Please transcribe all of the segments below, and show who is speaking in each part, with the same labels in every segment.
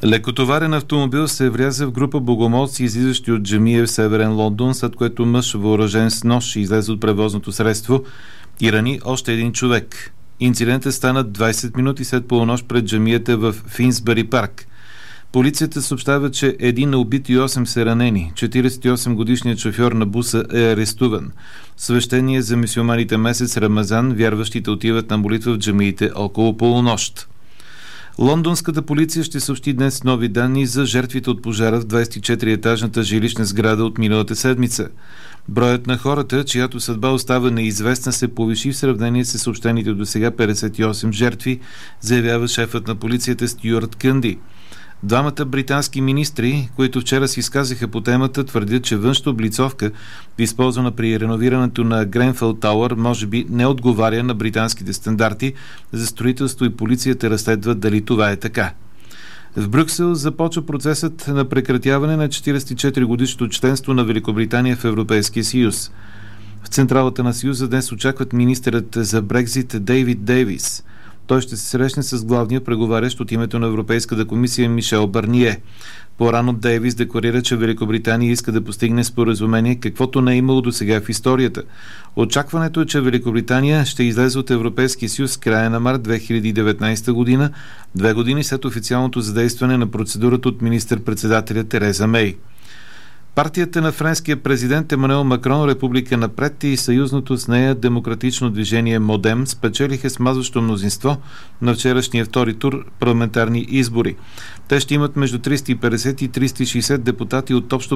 Speaker 1: Лекотоварен автомобил се вряза в група богомолци, излизащи от джамия в северен Лондон, след което мъж, въоръжен с нож, излезе от превозното средство и рани още един човек. Инцидентът стана 20 минути след полунощ пред джамията в Финсбъри парк. Полицията съобщава, че един е убит и 8 са ранени. 48-годишният шофьор на буса е арестуван. Свещение за мюсюлманите месец Рамазан, вярващите отиват на молитва в джамиите около полунощ. Лондонската полиция ще съобщи днес нови данни за жертвите от пожара в 24-етажната жилищна сграда от миналата седмица. Броят на хората, чиято съдба остава неизвестна, се повиши в сравнение с съобщените до сега 58 жертви, заявява шефът на полицията Стюарт Кънди. Двамата британски министри, които вчера се изказаха по темата, твърдят, че външната облицовка, използвана при реновирането на Гренфел Тауър, може би не отговаря на британските стандарти за строителство и полицията разследва дали това е така. В Брюксел започва процесът на прекратяване на 44-годишното членство на Великобритания в Европейския съюз. В централата на съюза днес очакват министърът за Брекзит Дейвид Дейвис. Той ще се срещне с главния преговарящ от името на Европейската комисия Мишел Барние. По-рано Дейвис декларира, че Великобритания иска да постигне споразумение, каквото не е имало до сега в историята. Очакването е, че Великобритания ще излезе от Европейския съюз в края на март 2019 година, 2 години след официалното задействане на процедурата от министър-председателя Тереза Мей. Партията на френския президент Емануел Макрон, Република напред и съюзното с нея демократично движение Модем спечелиха смазващо мнозинство на вчерашния втори тур парламентарни избори. Те ще имат между 350 и 360 депутати от общо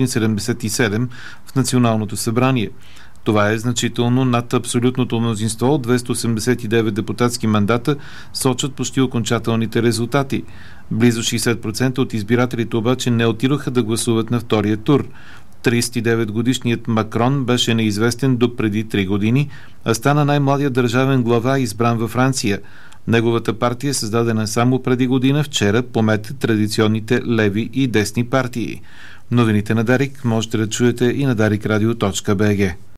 Speaker 1: 577 в Националното събрание. Това е значително над абсолютното мнозинство от 289 депутатски мандата, сочат почти окончателните резултати. Близо 60% от избирателите обаче не отидоха да гласуват на втория тур. 39-годишният Макрон беше неизвестен до преди 3 години, а стана най-младият държавен глава, избран във Франция. Неговата партия, създадена само преди година, вчера помете традиционните леви и десни партии. Новините на Дарик можете да чуете и на darikradio.bg.